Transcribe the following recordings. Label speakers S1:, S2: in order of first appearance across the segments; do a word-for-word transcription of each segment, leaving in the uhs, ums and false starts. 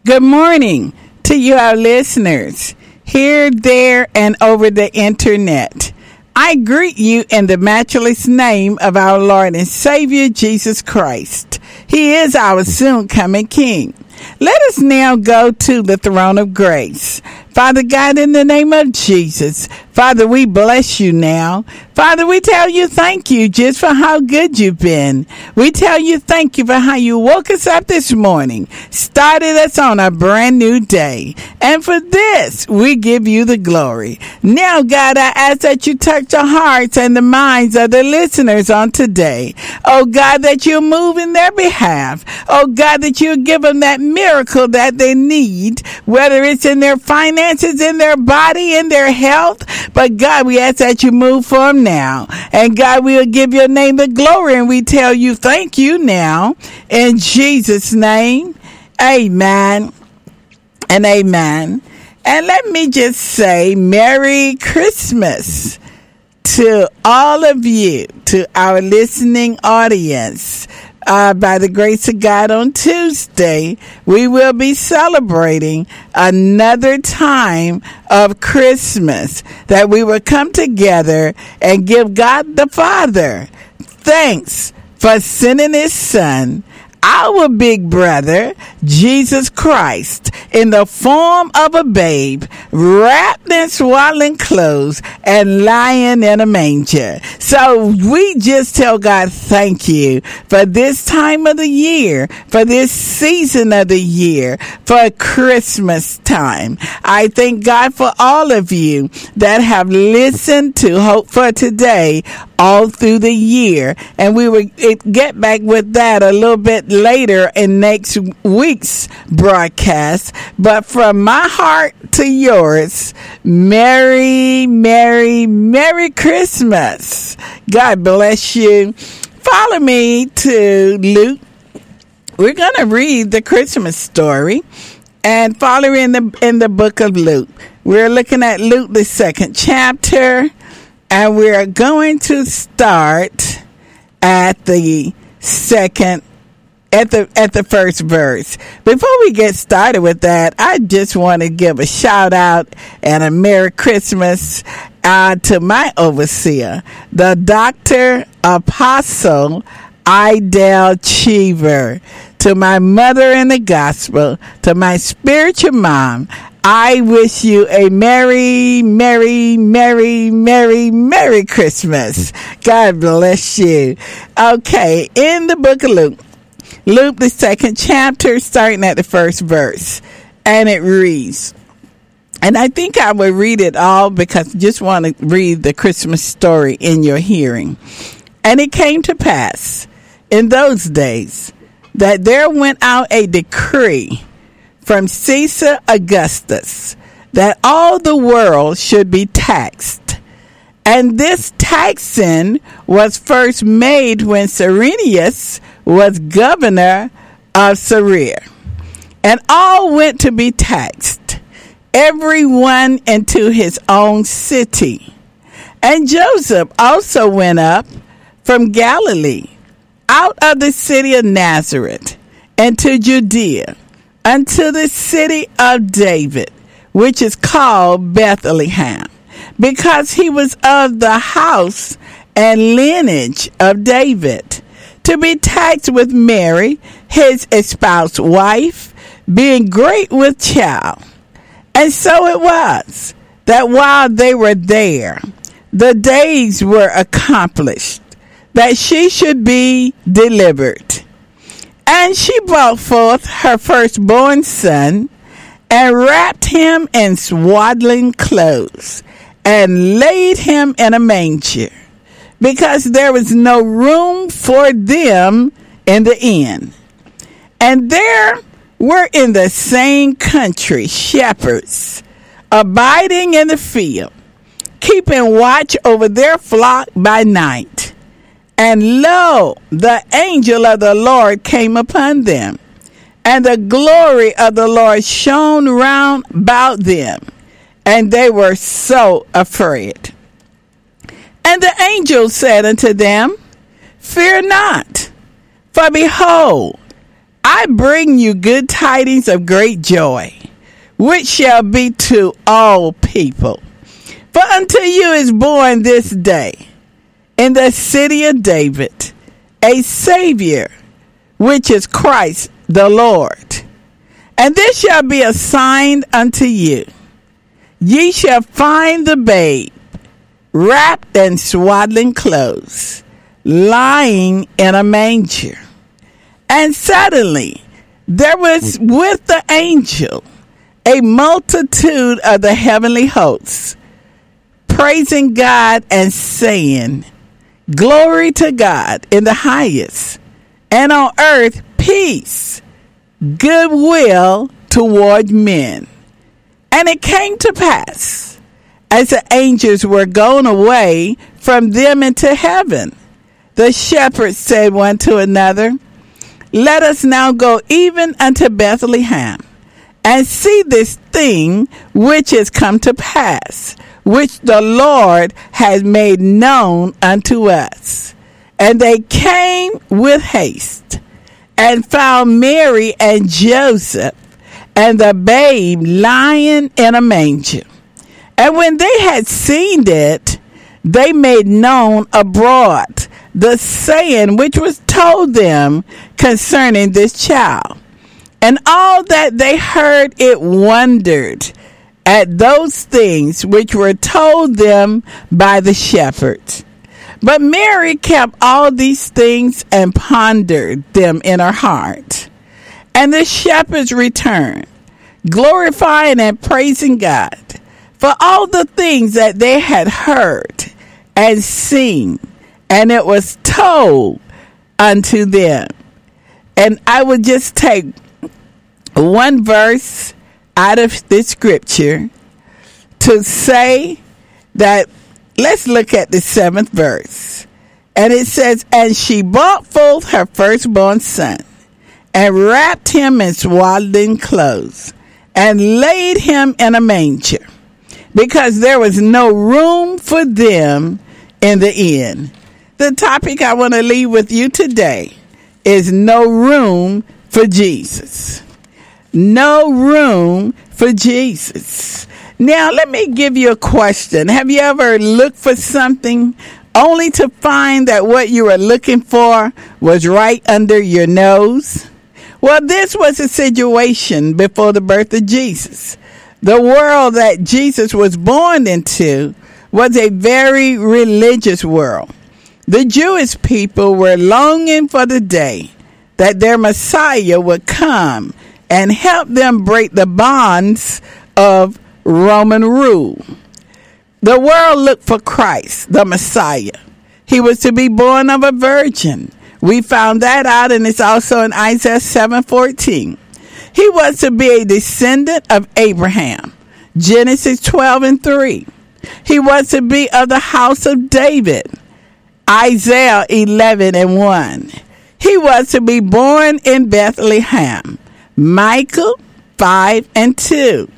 S1: Good morning to you, our listeners, here, there, and over the internet. I greet you in the matchless name of our Lord and Savior, Jesus Christ. He is our soon-coming King. Let us now go to the throne of grace. Father God, in the name of Jesus, Father, we bless you now. Father, we tell you thank you just for how good you've been. We tell you thank you for how you woke us up this morning, started us on a brand new day. And for this, we give you the glory. Now, God, I ask that you touch the hearts and the minds of the listeners on today. Oh, God, that you move in their behalf. Oh, God, that you give them that miracle that they need, whether it's in their finances, in their body, in their health. But God, we ask that you move for them now. And God, we'll give your name the glory, and we tell you thank you now. In Jesus' name, amen and amen. And let me just say Merry Christmas to all of you, to our listening audience. Uh, by the grace of God, on Tuesday, we will be celebrating another time of Christmas, that we will come together and give God the Father thanks for sending his Son, our big brother, Jesus Christ, in the form of a babe, wrapped in swaddling clothes and lying in a manger. So we just tell God thank you for this time of the year, for this season of the year, for Christmas time. I thank God for all of you that have listened to Hope for Today all through the year. And we will get back with that a little bit later in next week's broadcast. But from my heart to yours, Merry, Merry, Merry Christmas. God bless you. Follow me to Luke. We're going to read the Christmas story and follow in the in the book of Luke. We're looking at Luke, the second chapter. And we're going to start at the second, at the at the first verse. Before we get started with that, I just want to give a shout out and a Merry Christmas uh, to my overseer, the Doctor Apostle Idell Cheever, to my mother in the gospel, to my spiritual mom. I wish you a merry, merry, merry, merry, merry Christmas. God bless you. Okay, in the book of Luke, Luke, the second chapter, starting at the first verse, and it reads, and I think I will read it all because I just want to read the Christmas story in your hearing. And it came to pass in those days that there went out a decree from Caesar Augustus that all the world should be taxed. And this taxing was first made when Cyrenius was governor of Syria. And all went to be taxed, every one into his own city. And Joseph also went up from Galilee, out of the city of Nazareth, into Judea, unto the city of David, which is called Bethlehem, because he was of the house and lineage of David, to be taxed with Mary, his espoused wife, being great with child. And so it was, that while they were there, the days were accomplished, that she should be delivered. And she brought forth her firstborn son, and wrapped him in swaddling clothes, and laid him in a manger, because there was no room for them in the inn. And there were in the same country shepherds, abiding in the field, keeping watch over their flock by night. And lo, the angel of the Lord came upon them, and the glory of the Lord shone round about them, and they were so afraid. And the angel said unto them, Fear not, for behold, I I bring you good tidings of great joy, which shall be to all people. For unto you is born this day in the city of David a Savior, which is Christ the Lord. And this shall be a sign unto you. Ye shall find the babe wrapped in swaddling clothes, lying in a manger. And suddenly there was with the angel a multitude of the heavenly hosts, praising God and saying, Glory to God in the highest, and on earth peace, goodwill toward men. And it came to pass, as the angels were gone away from them into heaven, the shepherds said one to another, Let us now go even unto Bethlehem, and see this thing which is come to pass, which the Lord has made known unto us. And they came with haste, and found Mary and Joseph, and the babe lying in a manger. And when they had seen it, they made known abroad the saying which was told them concerning this child. And all that they heard it wondered at those things which were told them by the shepherds. But Mary kept all these things and pondered them in her heart. And the shepherds returned, glorifying and praising God for all the things that they had heard and seen, and it was told unto them. And I would just take one verse out of this scripture to say that, let's look at the seventh verse. And it says, And she brought forth her firstborn son, and wrapped him in swaddling clothes, and laid him in a manger, because there was no room for them in the inn. The topic I want to leave with you today is no room for Jesus. No room for Jesus. Now, let me give you a question. Have you ever looked for something only to find that what you were looking for was right under your nose? Well, this was a situation before the birth of Jesus. The world that Jesus was born into was a very religious world. The Jewish people were longing for the day that their Messiah would come and help them break the bonds of Roman rule. The world looked for Christ, the Messiah. He was to be born of a virgin. We found that out, and it's also in Isaiah seven fourteen. He was to be a descendant of Abraham, Genesis twelve and three. He was to be of the house of David, Isaiah eleven and one. He was to be born in Bethlehem, Micah five and two.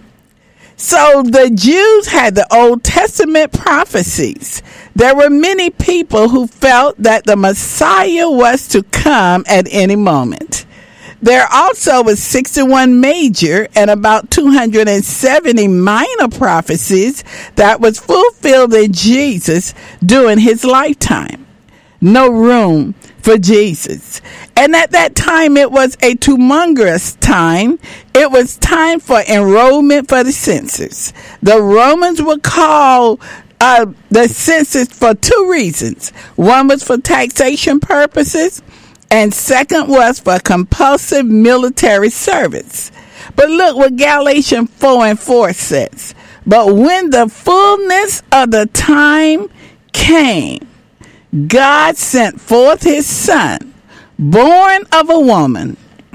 S1: So the Jews had the Old Testament prophecies. There were many people who felt that the Messiah was to come at any moment. There also was sixty-one major and about two hundred seventy minor prophecies that was fulfilled in Jesus during his lifetime. No room for Jesus. And at that time, it was a tumultuous time. It was time for enrollment for the census. The Romans would call uh, the census for two reasons. One was for taxation purposes, and second was for compulsive military service. But look what Galatians four and four says. But when the fullness of the time came, God sent forth his son, born of a woman,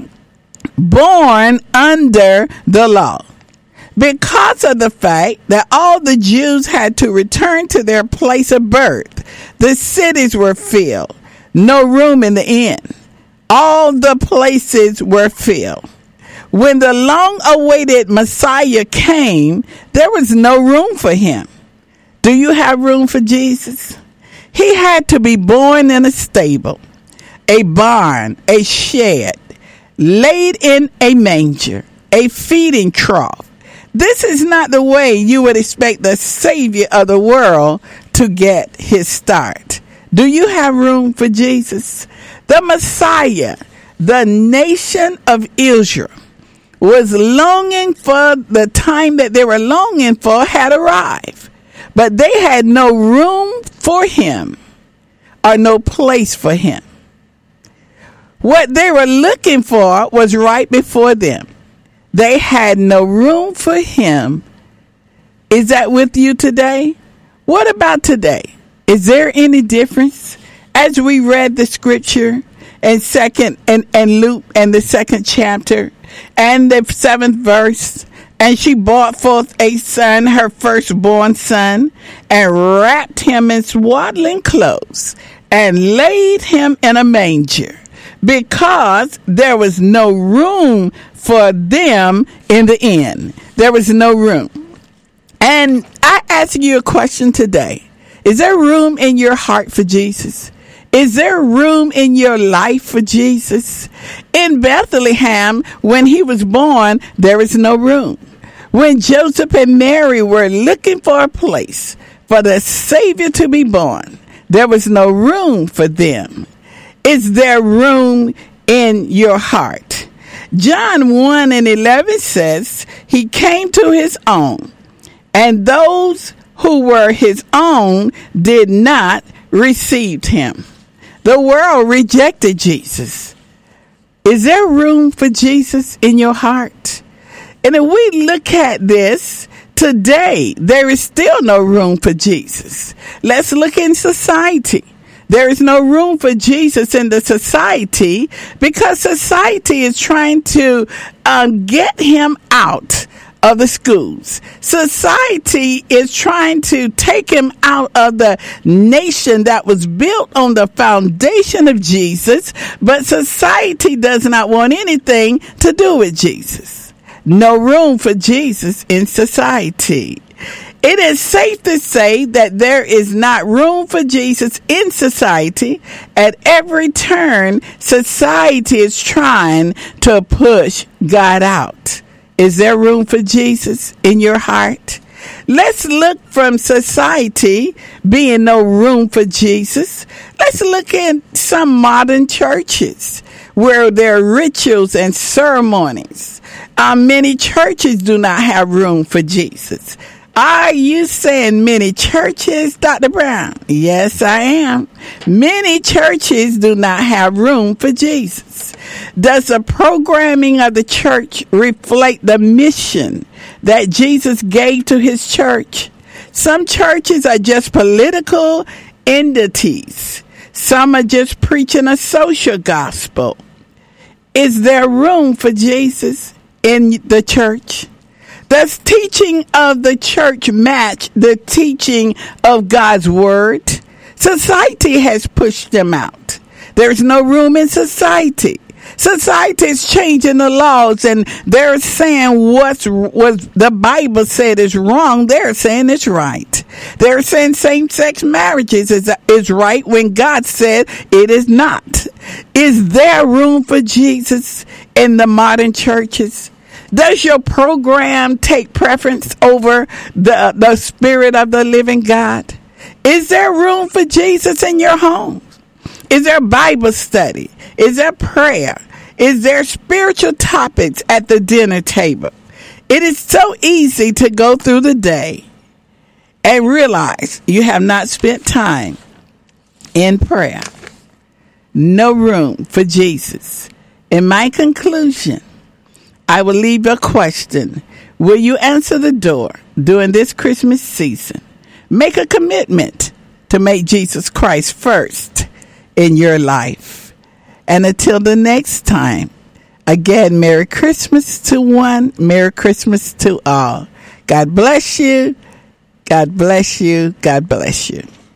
S1: born under the law. Because of the fact that all the Jews had to return to their place of birth, the cities were filled. No room in the inn. All the places were filled. When the long-awaited Messiah came, there was no room for him. Do you have room for Jesus? He had to be born in a stable, a barn, a shed. laid in a manger, a feeding trough. This is not the way you would expect the Savior of the world to get his start. Do you have room for Jesus? The Messiah, the nation of Israel, was longing for the time that they were longing for had arrived. But they had no room for him or no place for him. What they were looking for was right before them. They had no room for him. Is that with you today? What about today? Is there any difference? As we read the scripture in second and, and Luke and the second chapter and the seventh verse, and she brought forth a son, her firstborn son, and wrapped him in swaddling clothes and laid him in a manger, because there was no room for them in the inn. There was no room. And I ask you a question today. Is there room in your heart for Jesus? Is there room in your life for Jesus? In Bethlehem, when he was born, there was no room. When Joseph and Mary were looking for a place for the Savior to be born, there was no room for them. Is there room in your heart? John one and eleven says, he came to his own, and those who were his own did not receive him. The world rejected Jesus. Is there room for Jesus in your heart? And if we look at this today, there is still no room for Jesus. Let's look in society. There is no room for Jesus in the society because society is trying to um, get him out of the schools. Society is trying to take him out of the nation that was built on the foundation of Jesus, but society does not want anything to do with Jesus. No room for Jesus in society. It is safe to say that there is not room for Jesus in society. At every turn, society is trying to push God out. Is there room for Jesus in your heart? Let's look from society being no room for Jesus. Let's look at some modern churches where there are rituals and ceremonies. Uh, many churches do not have room for Jesus. Are you saying many churches, Doctor Brown? Yes, I am. Many churches do not have room for Jesus. Does the programming of the church reflect the mission that Jesus gave to his church? Some churches are just political entities. Some are just preaching a social gospel. Is there room for Jesus in the church? Does teaching of the church match the teaching of God's word? Society has pushed them out. There's no room in society. Society is changing the laws, and they're saying what's what the Bible said is wrong. They're saying it's right. They're saying same-sex marriages is, is right when God said it is not. Is there room for Jesus in the modern churches? Does your program take preference over the, the Spirit of the living God? Is there room for Jesus in your home? Is there Bible study? Is there prayer? Is there spiritual topics at the dinner table? It is so easy to go through the day and realize you have not spent time in prayer. No room for Jesus. In my conclusion, I will leave a question. Will you answer the door during this Christmas season? Make a commitment to make Jesus Christ first in your life. And until the next time, again, Merry Christmas to one, Merry Christmas to all. God bless you. God bless you. God bless you.